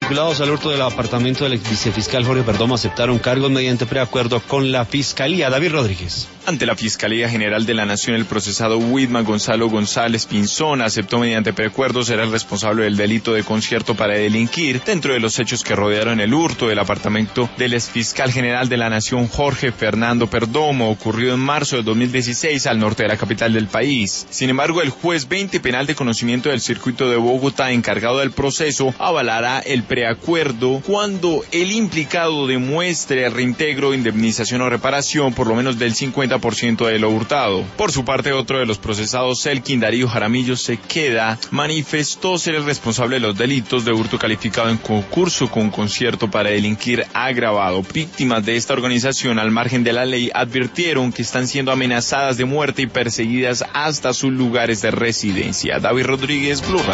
vinculados al hurto del apartamento del ex vicefiscal Jorge Perdomo aceptaron cargos mediante preacuerdo con la Fiscalía. David Rodríguez. Ante la Fiscalía General de la Nación, el procesado Whitman Gonzalo González Pinzón aceptó mediante preacuerdo ser el responsable del delito de concierto para delinquir dentro de los hechos que rodearon el hurto del apartamento del exfiscal general de la Nación Jorge Fernando Perdomo, ocurrido en marzo de 2016 al norte de la capital del país. Sin embargo, el juez 20 penal de conocimiento del circuito de Bogotá, encargado del proceso, avalará el preacuerdo cuando el implicado demuestre reintegro, indemnización o reparación por lo menos del 50% de lo hurtado. Por su parte, otro de los procesados, Selkin Darío Jaramillo Sequeda, manifestó ser el responsable de los delitos de hurto calificado en concurso con concierto para delinquir agravado. Víctimas de esta organización, al margen de la ley, advirtieron que están siendo amenazadas de muerte y perseguidas hasta sus lugares de residencia. David Rodríguez, Blue Radio.